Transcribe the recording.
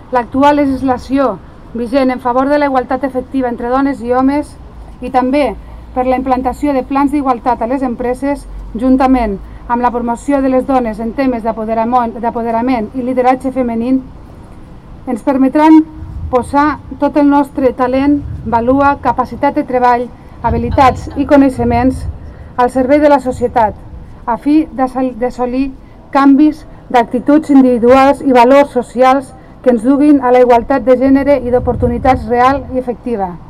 l'actual legislació vigent en favor de la igualtat efectiva entre dones i homes i també per la implantació de plans d'igualtat a les empreses, juntament amb la promoció de les dones en temes d'apoderament i lideratge femení, ens permetran posar tot el nostre talent, valua, capacitat de treball, habilitats i coneixements al servei de la societat, a fi d'assolir canvis d'actituds individuals i valors socials que ens duguin a la igualtat de gènere i d'oportunitats real i efectiva.